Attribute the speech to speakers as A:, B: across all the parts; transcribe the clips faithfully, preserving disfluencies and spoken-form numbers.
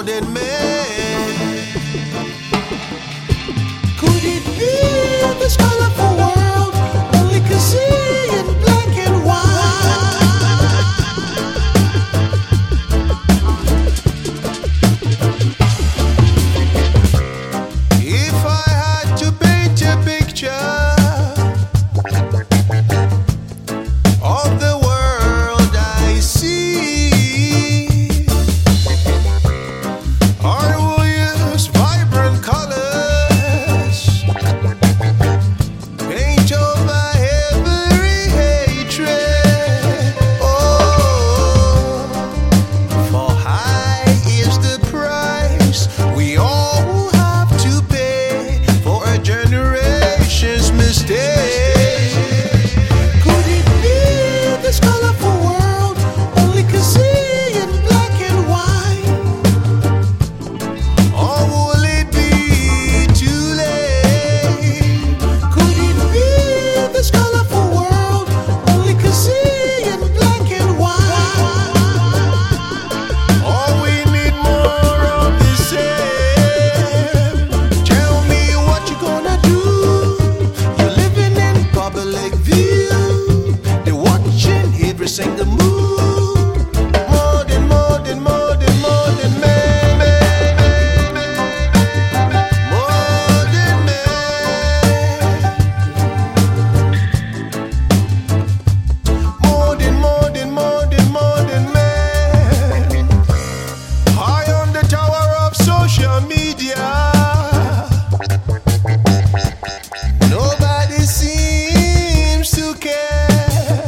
A: modern man. Could it be this colorful world only can see in black and white? If I had to paint a picture of the world I see, I will use vibrant colors, paint over every hatred. Oh, for high is the price we all have to pay for a generation's mistake. Could it be this colorful world only can see in black and white? Or will it be too late? Could it be this colorful world only can see in black and white? Or we need more of the same? Tell me what you gonna do. You're living in public view. They're watching every single move. Modern, modern, modern, modern man. Modern man. Modern, modern, modern, modern man. High on the tower of social media, nobody seems to care.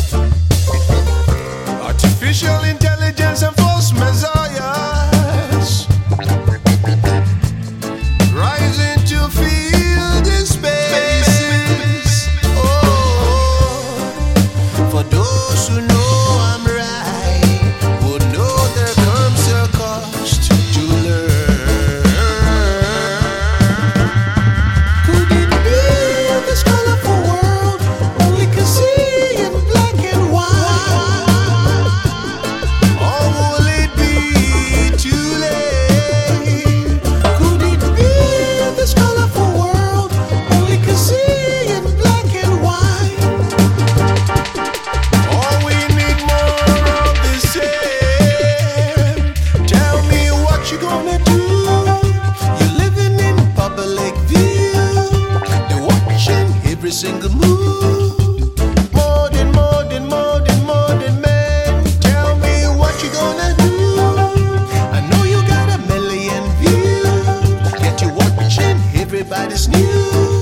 A: Artificial intelligence and false messiahs rising to fill the spaces. Oh, for those who know I'm right, would know there comes a cost to learn. Could it be this colorful world only can see in black and white? Or will it be too late? Could it be this colorful world only can see in black and white? Or we need more of the same? Tell me what you gonna do. You're living in public view. They're watching every single move. Modern, modern, modern, modern man. Tell me what you gonna do. I know you got a million views, yet you're watching everybody's news.